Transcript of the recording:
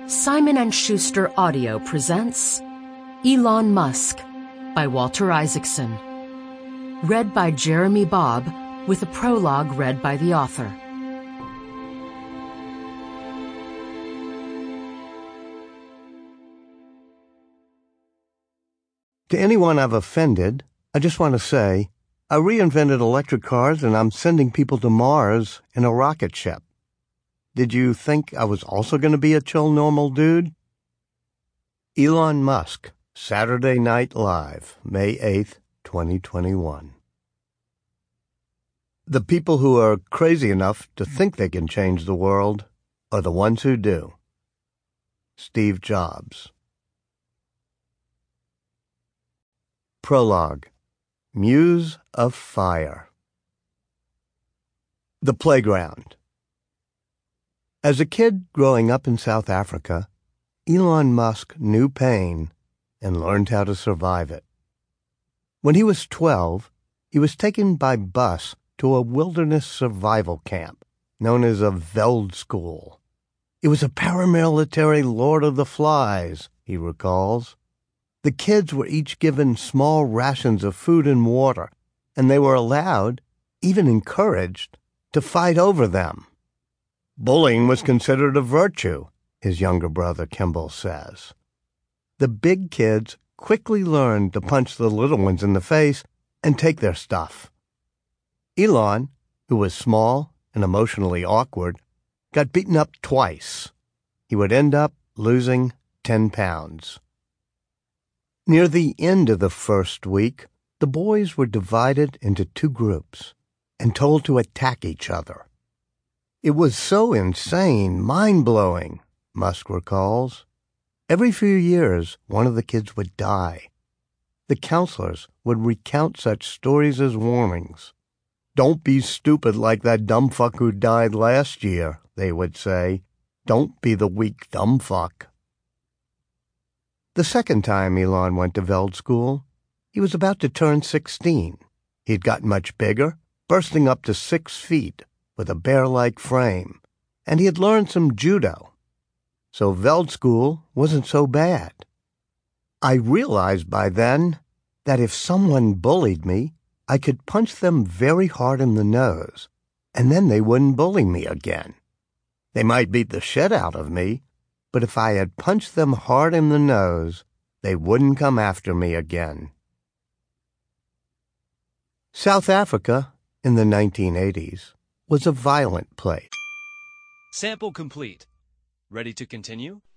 Simon & Schuster Audio presents Elon Musk by Walter Isaacson. Read by Jeremy Bobb, with a prologue read by the author. To anyone I've offended, I just want to say, I reinvented electric cars and I'm sending people to Mars in a rocket ship. Did you think I was also going to be a chill, normal dude? Elon Musk, Saturday Night Live, May 8th, 2021. The people who are crazy enough to think they can change the world are the ones who do. Steve Jobs. Prologue. Muse of Fire. The playground. As a kid growing up in South Africa, Elon Musk knew pain and learned how to survive it. When he was 12, he was taken by bus to a wilderness survival camp known as a Veldschool. It was a paramilitary Lord of the Flies, he recalls. The kids were each given small rations of food and water, and they were allowed, even encouraged, to fight over them. Bullying was considered a virtue, his younger brother Kimball says. The big kids quickly learned to punch the little ones in the face and take their stuff. Elon, who was small and emotionally awkward, got beaten up twice. He would end up losing 10 pounds. Near the end of the first week, the boys were divided into two groups and told to attack each other. It was so insane, mind-blowing, Musk recalls. Every few years, one of the kids would die. The counselors would recount such stories as warnings. "Don't be stupid like that dumb fuck who died last year," they would say. "Don't be the weak dumb fuck." The second time Elon went to Veldschool, he was about to turn 16. He'd gotten much bigger, bursting up to 6 feet, with a bear-like frame, and he had learned some judo. So Veldschool wasn't so bad. I realized by then that if someone bullied me, I could punch them very hard in the nose, and then they wouldn't bully me again. They might beat the shit out of me, but if I had punched them hard in the nose, they wouldn't come after me again. South Africa, in the 1980s, was a violent place. Sample complete. Ready to continue?